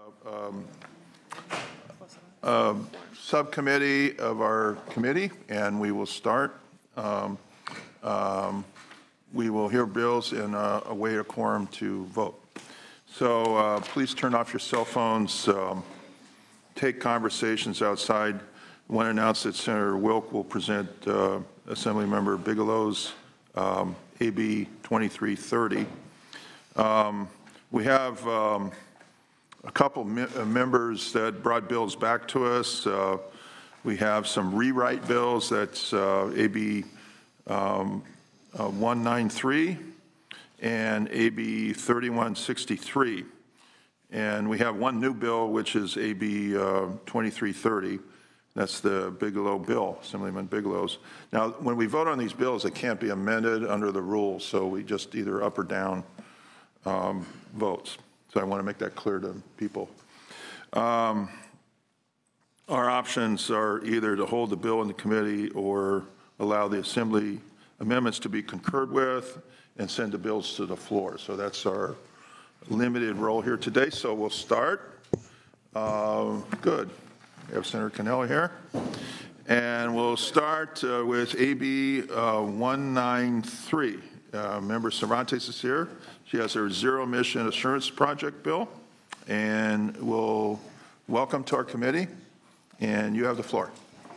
subcommittee of our committee, and we will start. We will hear bills and await a quorum to vote. So please turn off your cell phones. Take conversations outside. I want to announce that Senator Wilk will present Assemblymember Bigelow's AB 2330. We have a couple members that brought bills back to us. We have some rewrite bills. That's AB 193 and AB 3163. And we have one new bill, which is AB 2330. That's the Bigelow bill, Assemblyman Bigelow's. Now, when we vote on these bills, it can't be amended under the rules, so we just either up or down votes. So I want to make that clear to people. Our options are either to hold the bill in the committee or allow the Assembly amendments to be concurred with and send the bills to the floor. So that's our limited role here today. So we'll start. Good. We have Senator Cannella here. And we'll start with AB 193. Member Cervantes is here. She has her Zero Emission Assurance Project bill. And we'll welcome to our committee. And you have the floor.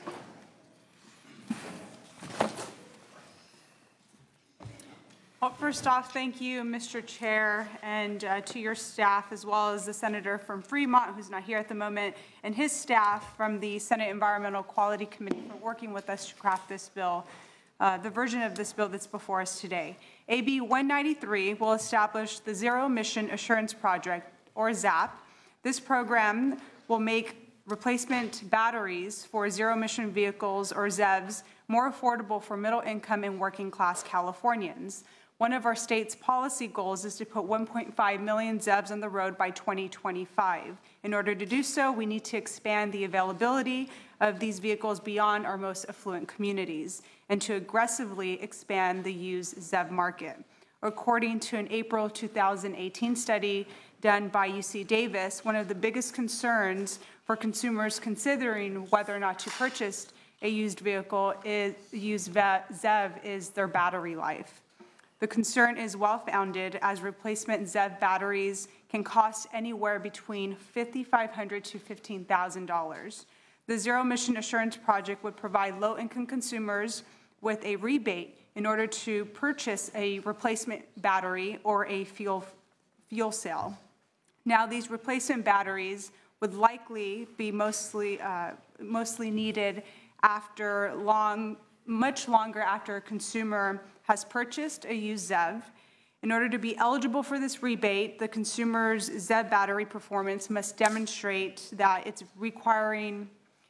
Well, first off, thank you, Mr. Chair, and to your staff, as well as the senator from Fremont, who's not here at the moment, and his staff from the Senate Environmental Quality Committee for working with us to craft this bill, the version of this bill that's before us today. AB 193 will establish the Zero Emission Assurance Project, or ZAP. This program will make replacement batteries for zero-emission vehicles, or ZEVs, more affordable for middle-income and working-class Californians. One of our state's policy goals is to put 1.5 million ZEVs on the road by 2025. In order to do so, we need to expand the availability of these vehicles beyond our most affluent communities and to aggressively expand the used ZEV market. According to an April 2018 study done by UC Davis, one of the biggest concerns for consumers considering whether or not to purchase a used vehicle ZEV is their battery life. The concern is well-founded, as replacement ZEV batteries can cost anywhere between $5,500 to $15,000. The Zero Emission Assurance Project would provide low-income consumers with a rebate in order to purchase a replacement battery or a fuel cell. Now, these replacement batteries would likely be mostly needed after much longer after a consumer has purchased a used ZEV. In order to be eligible for this rebate, the consumer's ZEV battery performance must demonstrate that its requirements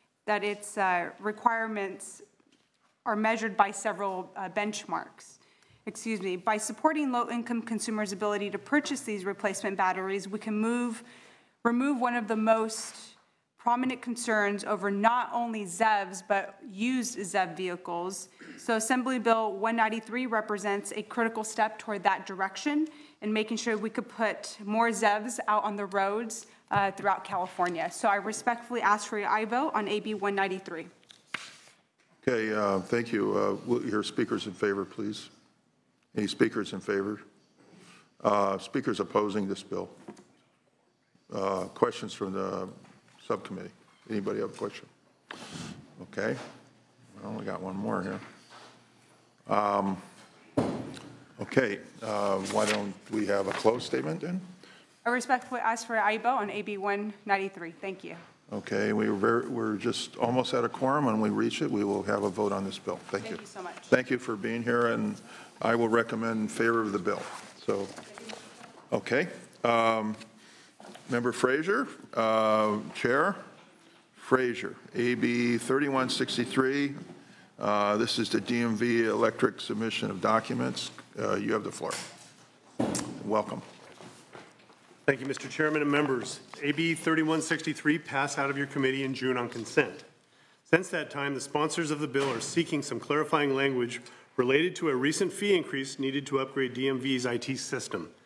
are measured by several benchmarks. By supporting low-income consumers' ability to purchase these replacement batteries, we can remove one of the most prominent concerns over not only ZEVs, but used ZEV vehicles. So Assembly Bill 193 represents a critical step toward that direction and making sure we could put more ZEVs out on the roads throughout California. So I respectfully ask for your aye vote on AB 193. Okay, thank you. We'll hear speakers in favor, please. Any speakers in favor? Speakers opposing this bill? Questions from the subcommittee? Anybody have a question? Okay. I only got one more here. Okay. Why don't we have a closed statement then? I respectfully ask for your aye vote on AB 193. Thank you. Okay. We're just almost at a quorum. When we reach it, we will have a vote on this bill. Thank you. Thank you so much. Thank you for being here, and I will recommend in favor of the bill. So, okay. Member Frazier, Chair Frazier, AB 3163. This is the DMV electric submission of documents. You have the floor. Welcome. Thank you, Mr. Chairman and members. AB 3163 passed out of your committee in June on consent. Since that time, the sponsors of the bill are seeking some clarifying language related to a recent fee increase needed to upgrade DMV's IT system.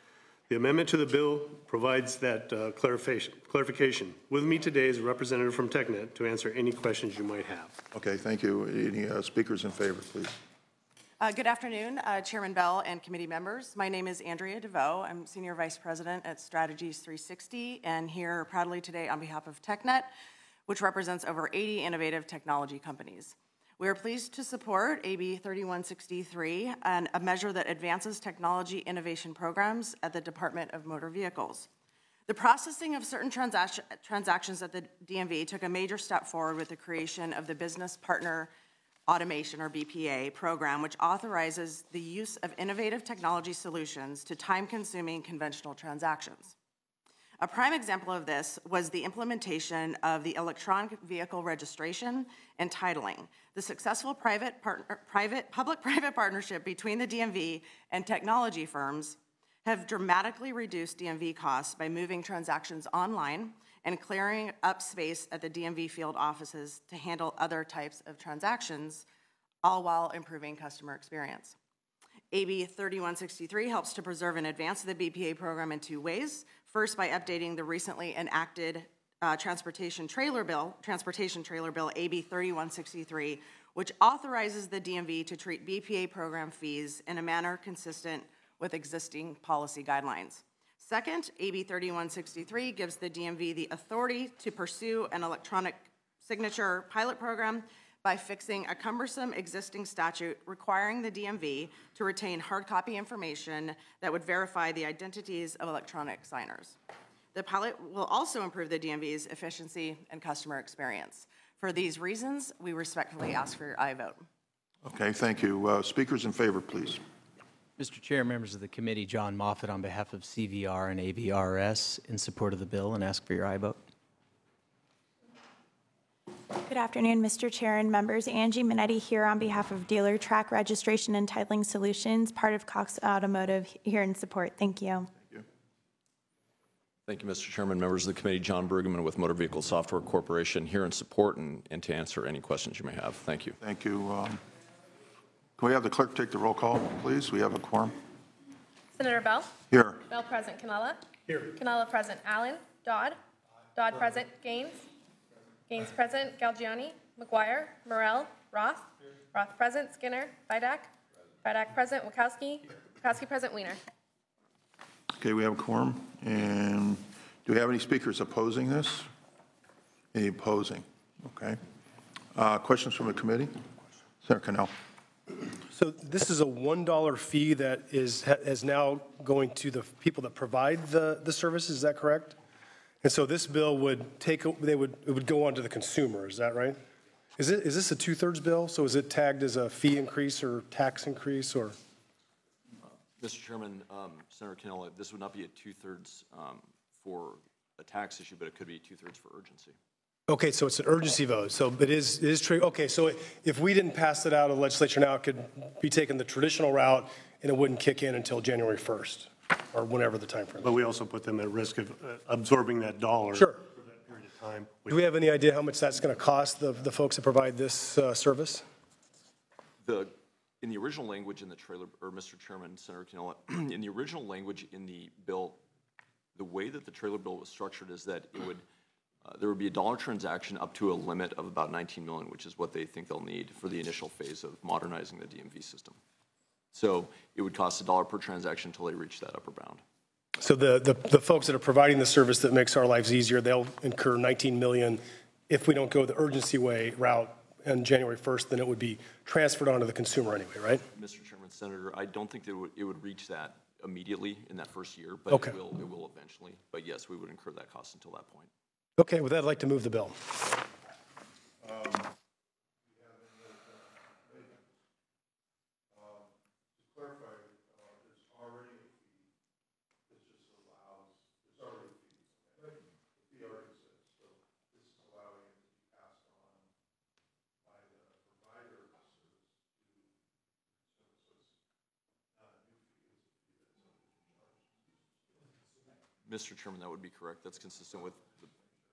The amendment to the bill provides that clarification. With me today is a representative from TechNet to answer any questions you might have. Okay, thank you. Any speakers in favor, please? Good afternoon, Chairman Bell and committee members. My name is Andrea DeVoe. I'm Senior Vice President at Strategies 360 and here proudly today on behalf of TechNet, which represents over 80 innovative technology companies. We are pleased to support AB 3163, and a measure that advances technology innovation programs at the Department of Motor Vehicles. The processing of certain transactions at the DMV took a major step forward with the creation of the Business Partner Automation, or BPA, program, which authorizes the use of innovative technology solutions to time-consuming conventional transactions. A prime example of this was the implementation of the electronic vehicle registration and titling. The successful public-private partnership between the DMV and technology firms have dramatically reduced DMV costs by moving transactions online and clearing up space at the DMV field offices to handle other types of transactions, all while improving customer experience. AB 3163 helps to preserve and advance the BPA program in two ways. First, by updating the recently enacted Transportation Trailer Bill, AB 3163, which authorizes the DMV to treat BPA program fees in a manner consistent with existing policy guidelines. Second, AB 3163 gives the DMV the authority to pursue an electronic signature pilot program by fixing a cumbersome existing statute requiring the DMV to retain hard copy information that would verify the identities of electronic signers. The pilot will also improve the DMV's efficiency and customer experience. For these reasons, we respectfully ask for your aye vote. Okay, thank you. Speakers in favor, please. Mr. Chair, members of the committee, John Moffett on behalf of CVR and AVRS in support of the bill and ask for your aye vote. Good afternoon, Mr. Chair and members. Angie Minetti here on behalf of Dealer Track Registration and Titling Solutions, part of Cox Automotive, here in support. Thank you. Thank you, Mr. Chairman. Members of the committee, John Brueggemann with Motor Vehicle Software Corporation, here in support and to answer any questions you may have. Thank you. Thank you. Can we have the clerk take the roll call, please? We have a quorum. Senator Bell? Here. Bell present. Canella? Here. Canella present. Allen? Dodd? Dodd present. Gaines? Gaines present. Galgiani? McGuire? Morrell? Roth? Roth present. Skinner? Vidak? Vidak present. Wachowski? Wachowski present. Weiner? Okay, we have a quorum. And do we have any speakers opposing this? Any opposing? Okay. Questions from the committee? Senator Cannell. So this is a $1 fee that is now going to the people that provide the services, is that correct? And so this bill would it would go on to the consumer, is that right? Is this a 2/3 bill? So is it tagged as a fee increase or tax increase or? Mr. Chairman, Senator Cannella, this would not be a 2/3 for a tax issue, but it could be 2/3 for urgency. Okay, so it's an urgency vote. So it is true. Okay, so if we didn't pass it out of the legislature now, it could be taken the traditional route and it wouldn't kick in until January 1st or whenever the time frame. But we also put them at risk of absorbing that dollar. Sure. For that period of time. Do we have any idea how much that's going to cost the folks that provide this service? In the original language in the trailer, or Mr. Chairman, Senator Cannella, in the original language in the bill, the way that the trailer bill was structured is that it would there would be a dollar transaction up to a limit of about 19 million, which is what they think they'll need for the initial phase of modernizing the DMV system. So it would cost $1 per transaction until they reach that upper bound. So the folks that are providing the service that makes our lives easier, they'll incur 19 million. If we don't go the urgency route on January 1st, then it would be transferred onto the consumer anyway, right? Mr. Chairman, Senator, I don't think that it would reach that immediately in that first year, but Okay. it will eventually. But yes, we would incur that cost until that point. Okay, with that, I'd like to move the bill. Mr. Chairman, that would be correct. That's consistent with the.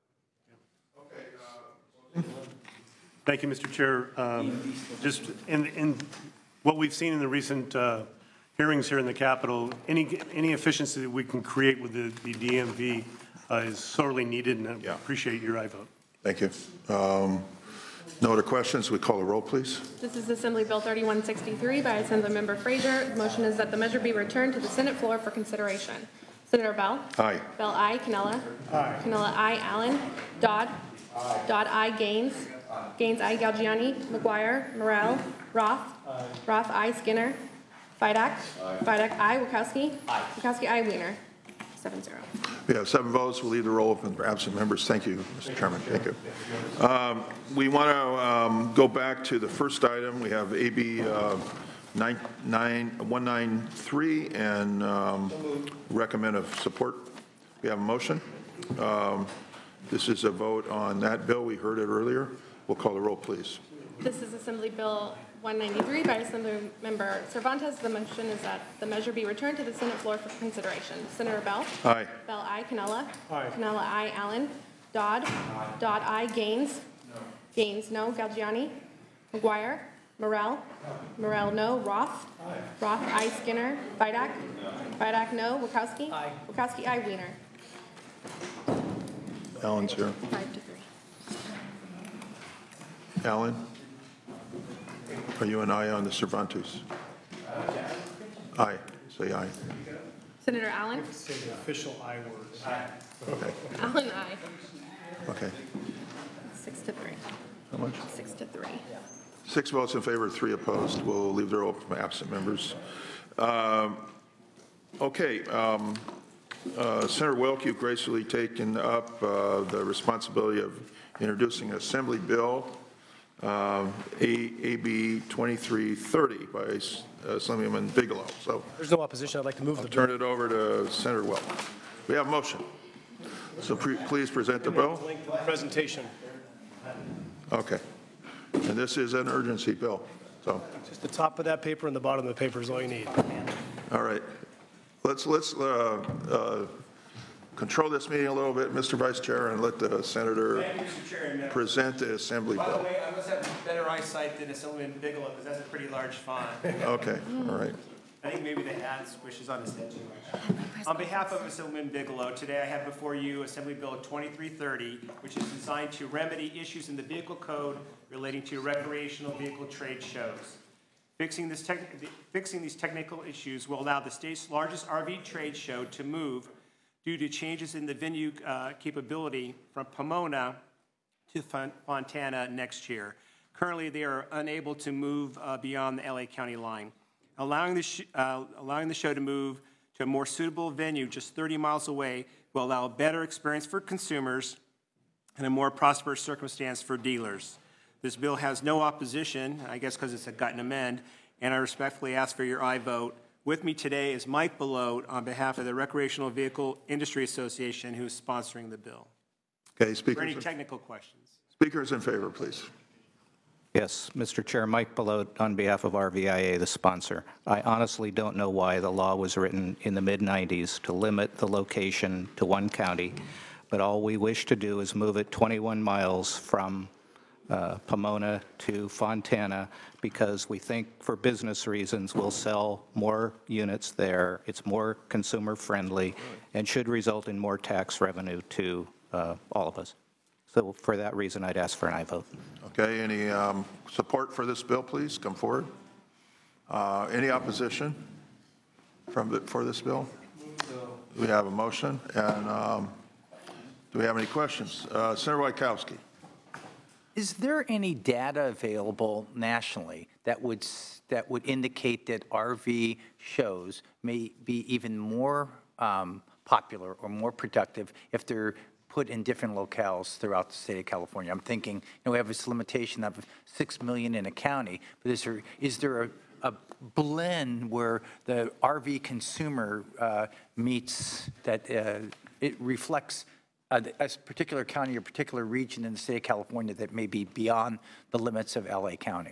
Thank you, Mr. Chair. Just in what we've seen in the recent hearings here in the Capitol, any efficiency that we can create with the DMV is sorely needed, and I Yeah. appreciate your aye vote. Thank you. No other questions? We call a roll, please. This is Assembly Bill 3163 by Assemblymember Frazier. The motion is that the measure be returned to the Senate floor for consideration. Senator Bell? Aye. Bell, aye. Cannella? Aye. Cannella, aye. Allen? Dodd? Aye. Dodd, aye. Gaines? Gaines, aye. Galgiani? McGuire? Morel? Roth? Roth, aye. Skinner? Vidak? Vidak, aye. Wachowski? Wachowski, aye. Wiener. 7-0. We have 7 votes. We'll leave the roll open for absent members. Thank you, Mr. Chairman. Thank you. We want to go back to the first item. We have AB 193 and recommend of support. We have a motion. This is a vote on that bill. We heard it earlier. We'll call the roll, please. This is Assembly Bill 193 by Assemblymember Cervantes. The motion is that the measure be returned to the Senate floor for consideration. Senator Bell? Aye. Bell, aye. Cannella? Aye. Cannella, aye. Allen? Dodd? Dodd, aye. Gaines? No. Gaines, no. Galgiani? McGuire? Morel? Morel, no. Roth? Roth, aye. Skinner? Vidak? Vidak, no. Wachowski? Wachowski, aye. Wiener. Alan's here. 5-3. Alan? Are you an aye on the Cervantes? Aye. Say aye. Senator Allen? Say the official aye words. Okay. Allen, aye. Okay. 6-3. How much? 6-3. 6 votes in favor, 3 opposed. We'll leave the roll open for absent members. Okay. Senator Wilk, you've gracefully taken up the responsibility of introducing an Assembly Bill, AB 2330 by Assemblyman Bigelow. So There's no opposition. I'd like to move the I'll bill. turn it over to Senator Wilk. We have a motion. So please present the bill. Link to the presentation. Okay. And this is an urgency bill. So, Just the top of that paper and the bottom of the paper is all you need. all right. Let's control this meeting a little bit, Mr. Vice Chair, and let the senator Thank you, Mr. Chair, and members. present the Assembly By the bill. way, I must have better eyesight than Assemblyman Bigelow, because that's a pretty large font. Okay, all right. I think maybe the hat squishes on his head too much. On behalf of Assemblyman Bigelow, today I have before you Assembly Bill 2330, which is designed to remedy issues in the vehicle code relating to recreational vehicle trade shows. Fixing these technical issues will allow the state's largest RV trade show to move due to changes in the venue capability from Pomona to Fontana next year. Currently, they are unable to move beyond the LA County line. Allowing the show to move to a more suitable venue just 30 miles away will allow a better experience for consumers and a more prosperous circumstance for dealers. This bill has no opposition, I guess because it's a gut and amend, and I respectfully ask for your aye vote. With me today is Mike Belote on behalf of the Recreational Vehicle Industry Association, who is sponsoring the bill. Okay, For any technical questions. speakers in favor, please. Yes, Mr. Chair, Mike Belote on behalf of RVIA, the sponsor. I honestly don't know why the law was written in the mid-90s to limit the location to one county, but all we wish to do is move it 21 miles from Pomona to Fontana because we think for business reasons we'll sell more units there. It's more consumer friendly and should result in more tax revenue to all of us. So for that reason, I'd ask for an aye vote. Okay, any support for this bill, please? Come forward. Any opposition for this bill? We have a motion, and do we have any questions? Senator Wachowski. Is there any data available nationally that would indicate that RV shows may be even more popular or more productive if they're put in different locales throughout the state of California? I'm thinking, we have this limitation of 6 million in a county, but is there a blend where the RV consumer meets that it reflects a particular county or particular region in the state of California that may be beyond the limits of LA County?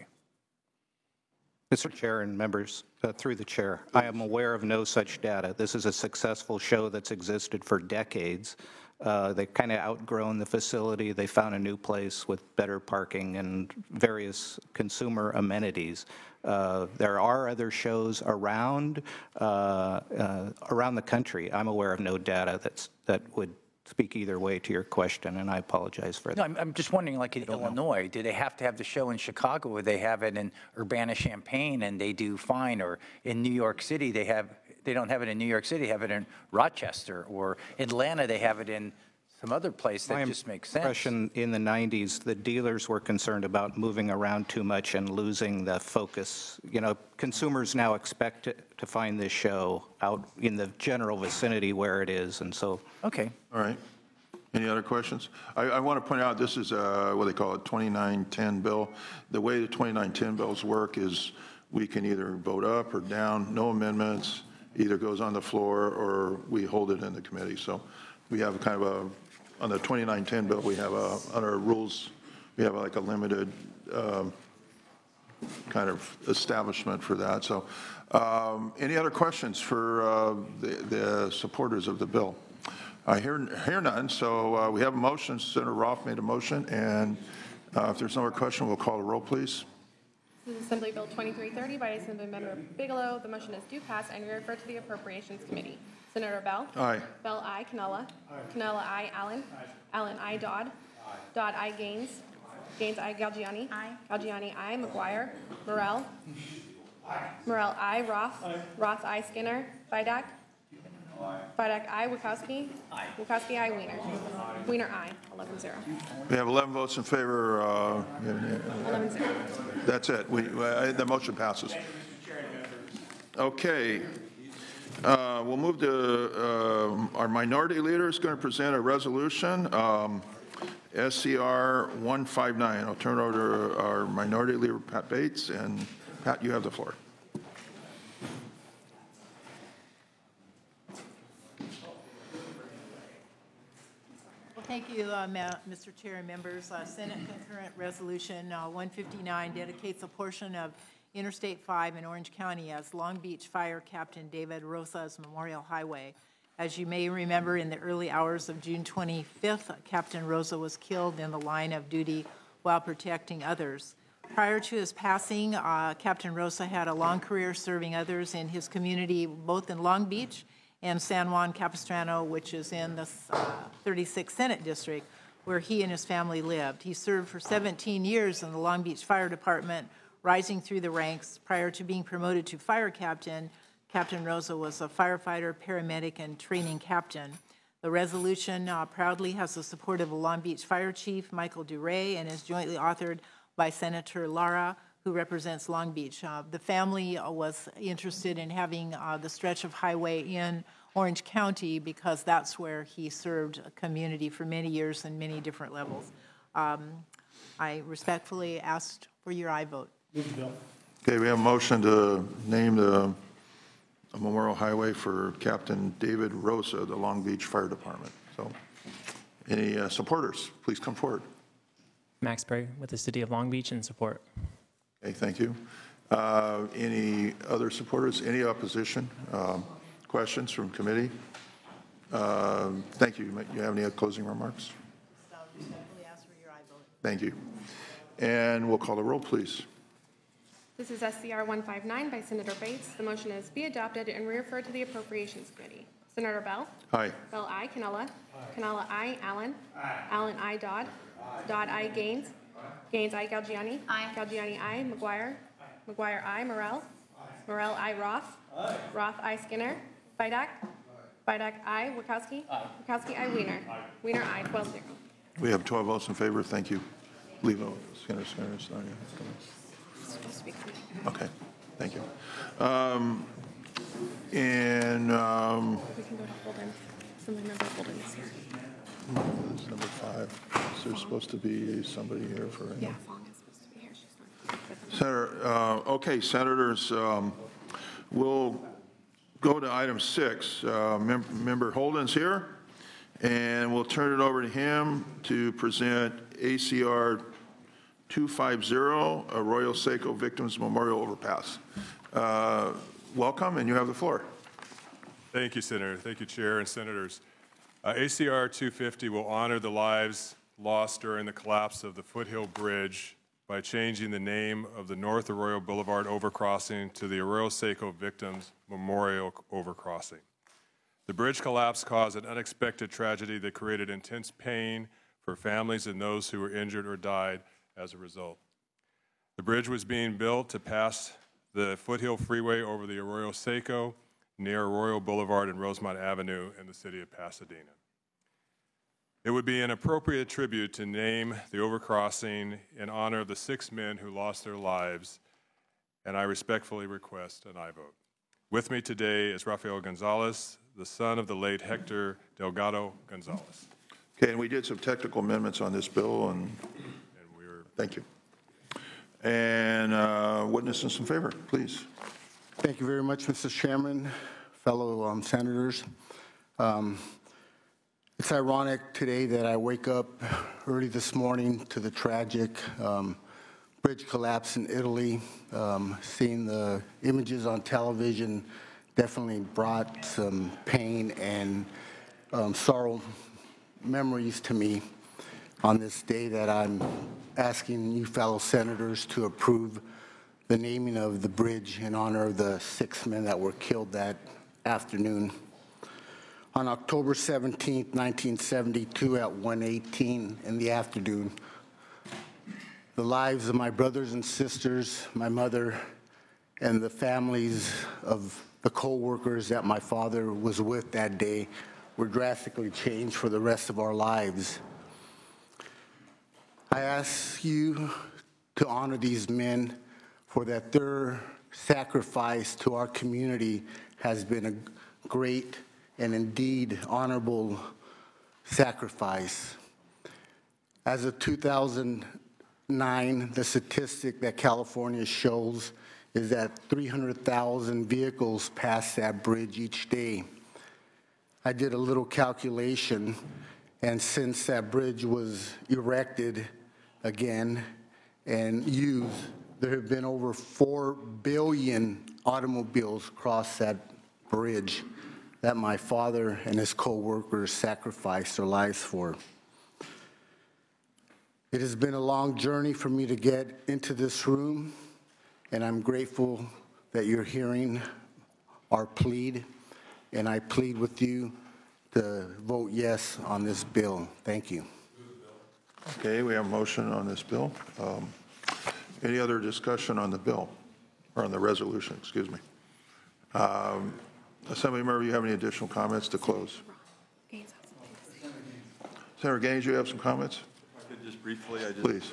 Mr. Chair and members, through the chair, I am aware of no such data. This is a successful show that's existed for decades. They've kind of outgrown the facility. They found a new place with better parking and various consumer amenities. There are other shows around the country. I'm aware of no data that would speak either way to your question, and I apologize for that. No, I'm just wondering, like in Illinois, do they have to have the show in Chicago, or they have it in Urbana-Champaign and they do fine, or in New York City they don't have it in New York City, have it in Rochester, or Atlanta they have it in some other place that just makes sense. My impression in the 90s, the dealers were concerned about moving around too much and losing the focus. You know, consumers now expect to find this show out in the general vicinity where it is, and so. Okay. All right. Any other questions? I want to point out, this is what they call it, 2910 bill. The way the 2910 bills work is we can either vote up or down, no amendments, either goes on the floor or we hold it in the committee. So we have kind of on the 2910 bill, we have on our rules, we have like a limited kind of establishment for that. So any other questions for the supporters of the bill? I hear none, so we have a motion. Senator Roth made a motion, and if there's no other question, we'll call a roll, please. This is Assembly Bill 2330 by Assembly Member Bigelow. The motion is due pass and referred to the Appropriations Committee. Senator Bell? Aye. Bell, I. Canella? Canella, I. Allen? Allen, I. Dodd? Dodd, I. Gaines? Gaines, I. Galgiani? Galgiani, I. McGuire? Morel? Morel, I. Roth? Roth, I. Skinner? Vidak? Vidak, I. Wachowski? Wachowski, I. Wiener? Wiener, I. 11-0. We have 11 votes in favor. 11-0. That's it. The motion passes. Okay. We'll move to our minority leader is going to present a resolution, SCR 159. I'll turn it over to our minority leader, Pat Bates. And Pat, you have the floor. Thank you, Mr. Chair and members. Senate Concurrent Resolution 159 dedicates a portion of Interstate 5 in Orange County as Long Beach Fire Captain David Rosa's Memorial Highway. As you may remember, in the early hours of June 25th, Captain Rosa was killed in the line of duty while protecting others. Prior to his passing, Captain Rosa had a long career serving others in his community, both in Long Beach and San Juan Capistrano, which is in the 36th Senate District, where he and his family lived. He served for 17 years in the Long Beach Fire Department, rising through the ranks. Prior to being promoted to fire captain, Captain Rosa was a firefighter, paramedic, and training captain. The resolution proudly has the support of the Long Beach Fire Chief, Michael Duray, and is jointly authored by Senator Lara, who represents Long Beach. The family was interested in having the stretch of highway in Orange County because that's where he served a community for many years and many different levels. I respectfully asked for your aye vote. Okay, we have a motion to name the Memorial Highway for Captain David Rosa, the Long Beach Fire Department. So any supporters, please come forward. Max Berry with the City of Long Beach in support. Okay, thank you. Any other supporters? Any opposition? Questions from committee? Thank you. You have any closing remarks? Respectfully ask for your aye vote. Thank you. And we'll call the roll, please. This is SCR 159 by Senator Bates. The motion is be adopted and referred to the Appropriations Committee. Senator Bell? Aye. Bell, I. Canella? Canella, I. Allen? Allen, I. Dodd? Dodd, I. Gaines? Gaines, I. Galgiani? Galgiani, I. McGuire? McGuire, I. Morel? Morel, I. Roth? Roth, I. Skinner? Vidak? Vidak, I. Wachowski? Wachowski, I. Wiener? Wiener, I. 12-0. We have 12 votes in favor. Thank you. Levo, Skinner, sorry. Supposed to be coming. Okay, thank you. We can go to Holden. Assembly Member Holden is here. This is number 5. Is there supposed to be somebody here for? Yeah, Fong is supposed to be here. She's not. Senator, okay, senators, we'll go to item 6. Member Holden's here, and we'll turn it over to him to present ACR 250, Arroyo Seco Victims Memorial Overpass. Welcome, and you have the floor. Thank you, Senator. Thank you, Chair and Senators. ACR 250 will honor the lives lost during the collapse of the Foothill Bridge by changing the name of the North Arroyo Boulevard overcrossing to the Arroyo Seco Victims Memorial Overcrossing. The bridge collapse caused an unexpected tragedy that created intense pain for families and those who were injured or died as a result. The bridge was being built to pass the Foothill Freeway over the Arroyo Seco near Arroyo Boulevard and Rosemont Avenue in the city of Pasadena. It would be an appropriate tribute to name the overcrossing in honor of the 6 men who lost their lives, and I respectfully request an aye vote. With me today is Rafael Gonzalez, the son of the late Hector Delgado Gonzalez. Okay, and we did some technical amendments on this bill, and thank you. And witnesses in favor, please. Thank you very much, Mr. Chairman, fellow senators. It's ironic today that I wake up early this morning to the tragic bridge collapse in Italy. Seeing the images on television definitely brought some pain and sorrow memories to me on this day that I'm asking you fellow senators to approve the naming of the bridge in honor of the 6 men that were killed that afternoon. On October 17, 1972 at 1:18 in the afternoon, the lives of my brothers and sisters, my mother, and the families of the co-workers that my father was with that day were drastically changed for the rest of our lives. I ask you to honor these men for that their sacrifice to our community has been a great and indeed honorable sacrifice. As of 2009, the statistic that California shows is that 300,000 vehicles pass that bridge each day. I did a little calculation, and since that bridge was erected again and used, there have been over 4 billion automobiles cross that bridge that my father and his co-workers sacrificed their lives for. It has been a long journey for me to get into this room, and I'm grateful that you're hearing our plead, and I plead with you to vote yes on this bill. Thank you. Okay, we have a motion on this bill. Any other discussion on the bill, or on the resolution, excuse me? Assembly member, you have any additional comments to close? Senator Gaines, you have some comments? Just briefly, Please.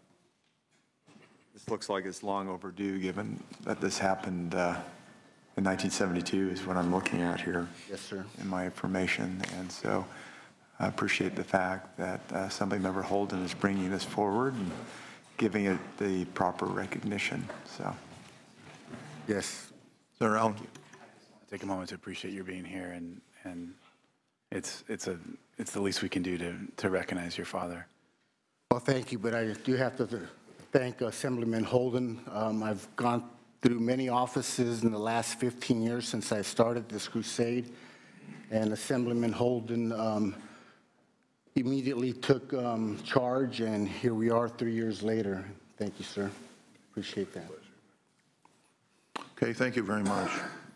This looks like it's long overdue, given that this happened in 1972 is what I'm looking at here. Yes, sir. In my information, and so I appreciate the fact that Assemblymember Holden is bringing this forward and giving it the proper recognition. So, yes, Senator Allen. Take a moment to appreciate your being here, and it's the least we can do to recognize your father. Well, thank you, but I do have to thank Assemblyman Holden. I've gone through many offices in the last 15 years since I started this crusade, and Assemblyman Holden immediately took charge, and here we are 3 years later. Thank you, sir. Appreciate that. Okay, thank you very much.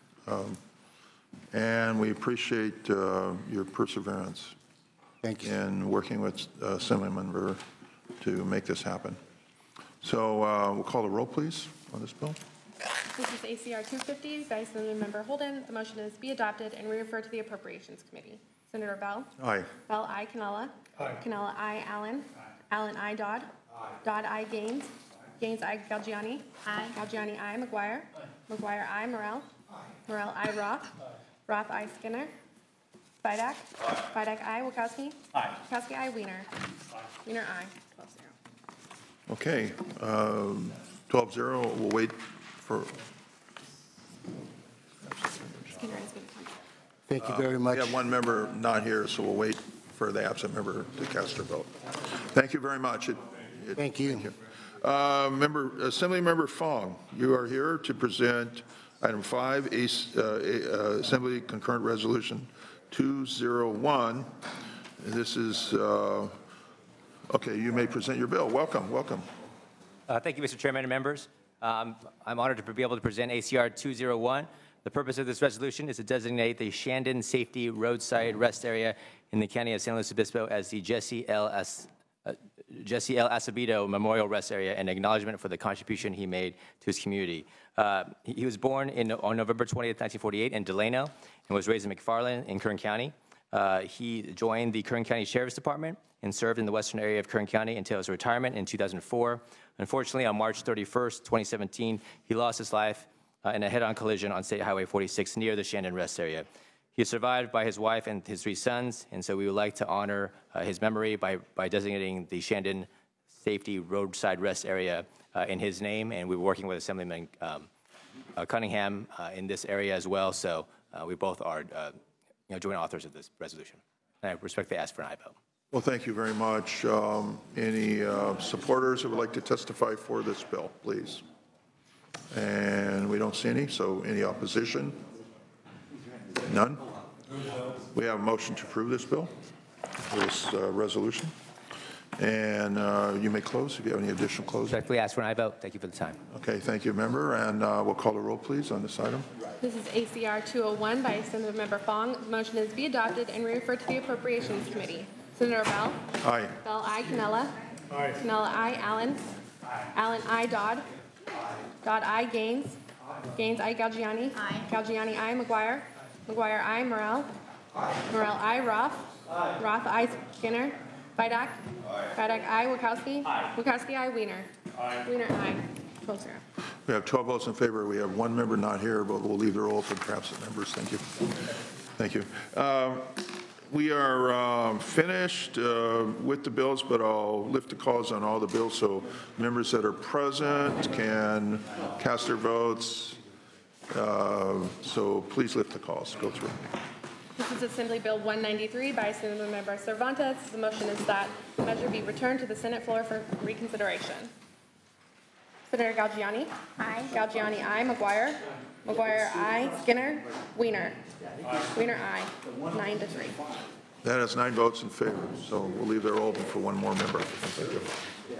And we appreciate your perseverance. Thank you. In working with Assemblymember to make this happen. So we'll call the roll, please, on this bill. This is ACR 250 by Senator Member Holden. The motion is be adopted and refer to the Appropriations Committee. Senator Bell? Aye. Bell, I. Canella? Aye. Canella, I. Allen? Allen, I. Dodd? Dodd, I. Gaines? Gaines, I. Galgiani? Galgiani, I. McGuire? McGuire, I. Morel? Morel, I. Roth? Roth, I. Skinner? Vidak? Vidak, I. Wachowski? Wachowski, I. Wiener? Wiener, I. 12-0. Okay, 12-0, we'll wait for. Skinner is going to come. Thank you very much. We have one member not here, so we'll wait for the absent member to cast their vote. Thank you very much. Thank you. Assemblymember Fong, you are here to present item 5, Assembly Concurrent Resolution 201. This is, okay, you may present your bill. Welcome, welcome. Thank you, Mr. Chairman and members. I'm honored to be able to present ACR 201. The purpose of this resolution is to designate the Shandon Safety Roadside Rest Area in the County of San Luis Obispo as the Jesse L. Acevedo Memorial Rest Area, an acknowledgement for the contribution he made to his community. He was born on November 20th, 1948 in Delano and was raised in McFarland in Kern County. He joined the Kern County Sheriff's Department and served in the western area of Kern County until his retirement in 2004. Unfortunately, on March 31st, 2017, he lost his life in a head-on collision on State Highway 46 near the Shandon Rest Area. He is survived by his wife and his 3 sons, and so we would like to honor his memory by designating the Shandon Safety Roadside Rest Area in his name, and we're working with Assemblyman Cunningham in this area as well, so we both are joint authors of this resolution. And I respectfully ask for an aye vote. Well, thank you very much. Any supporters who would like to testify for this bill, please? And we don't see any, so any opposition? None? We have a motion to approve this bill, this resolution. And you may close if you have any additional closing. Respectfully ask for an aye vote. Thank you for the time. Okay, thank you, member. And we'll call the roll, please, on this item. This is ACR 201 by Senator Member Fong. The motion is be adopted and referred to the Appropriations Committee. Senator Bell? Aye. Bell, I. Canella? Aye. Canella, I. Allen? Allen, I. Dodd? Dodd, I. Gaines? Gaines, I. Galgiani? Galgiani, I. McGuire? McGuire, I. Morrell? Morrell, I. Roth? Roth, I. Skinner? Vidak? Vidak, I. Wachowski? Wachowski, I. Wiener? Wiener, I. 12-0. We have 12 votes in favor. We have 1 member not here, but we'll leave the roll open for absent members. Thank you. Thank you. We are finished with the bills, but I'll lift the calls on all the bills so members that are present can cast their votes. So please lift the calls. Go through. This is Assembly Bill 193 by Senator Member Cervantes. The motion is that the measure be returned to the Senate floor for reconsideration. Senator Galgiani? Aye. Galgiani, aye. McGuire? McGuire, aye. Skinner? Wiener? Wiener, aye. 9-3. That has 9 votes in favor, so we'll leave the roll open for 1 more member. Thank you.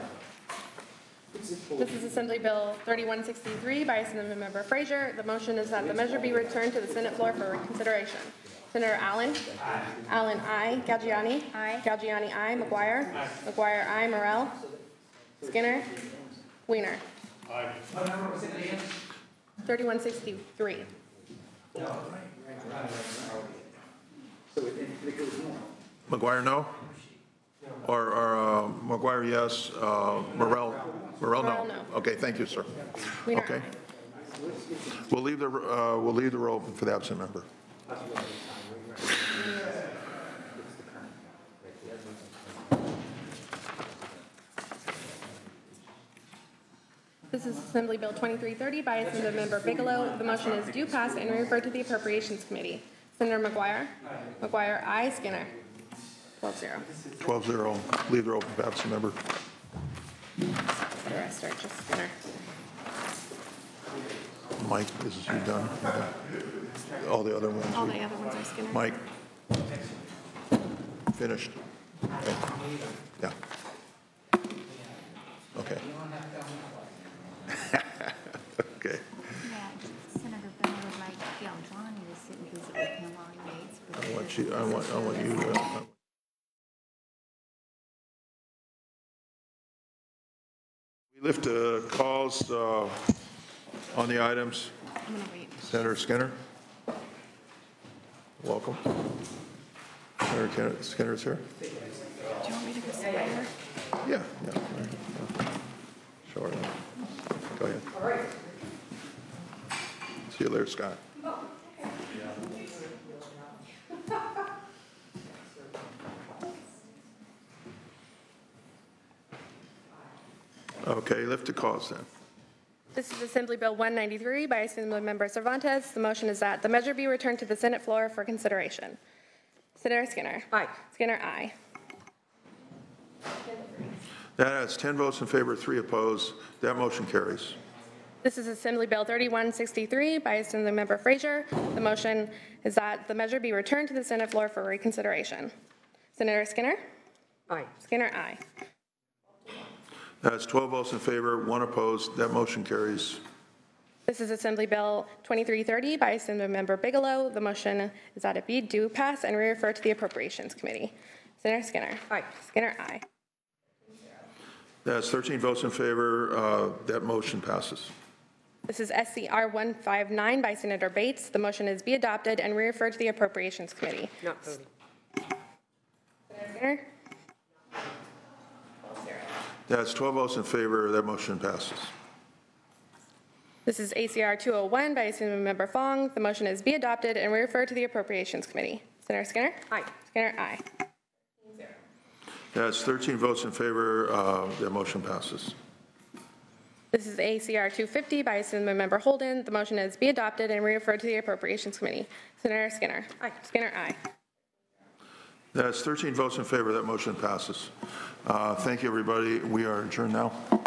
This is Assembly Bill 3163 by Senator Member Frazier. The motion is that the measure be returned to the Senate floor for reconsideration. Senator Allen? Aye. Allen, aye. Galgiani? Aye. Galgiani, aye. McGuire? Aye. McGuire, aye. Morrell? Skinner? Wiener? Aye. 3163. McGuire, no? Or McGuire, yes. Morrell, no. Okay, thank you, sir. Wiener, okay. We'll leave the roll open for the absent member. This is Assembly Bill 2330 by Senator Member Bigelow. The motion is due pass and referred to the Appropriations Committee. Senator McGuire? McGuire, aye. Skinner? 12-0. 12-0. Leave the roll open for absent member. The rest are just Skinner. Mike, this is you done? All the other ones? All the other ones are Skinner. Mike? Finished? Okay. Yeah. Okay. Okay. Senator Bell would like Galgiani to sit and visit with him while he waits. I want you to. We lift calls on the items. I'm going to wait. Senator Skinner. Welcome. Senator Skinner's here. Do you want me to go sit here? Yeah. Sure. Go ahead. All right. See you later, Scott. Okay, lift the calls then. This is Assembly Bill 193 by Assembly Member Cervantes. The motion is that the measure be returned to the Senate floor for consideration. Senator Skinner. Aye. Skinner, aye. That has 10 votes in favor, 3 opposed. That motion carries. This is Assembly Bill 3163 by Assemblymember Frazier. The motion is that the measure be returned to the Senate floor for reconsideration. Senator Skinner? Aye. Skinner, aye. That's 12 votes in favor, 1 opposed. That motion carries. This is Assembly Bill 2330 by Assemblymember Bigelow. The motion is that it be do pass and refer to the Appropriations Committee. Senator Skinner? Aye. Skinner, aye. That's 13 votes in favor. That motion passes. This is SCR 159 by Senator Bates. The motion is be adopted and referred to the Appropriations Committee. Not voting. Senator Skinner? That's 12 votes in favor. That motion passes. This is ACR 201 by Assemblymember Fong. The motion is be adopted and referred to the Appropriations Committee. Senator Skinner? Aye. Skinner, aye. That's 13 votes in favor. That motion passes. This is ACR 250 by Assemblymember Holden. The motion is be adopted and referred to the Appropriations Committee. Senator Skinner? Aye. Skinner, aye. That's 13 votes in favor. That motion passes. Thank you, everybody. We are adjourned now.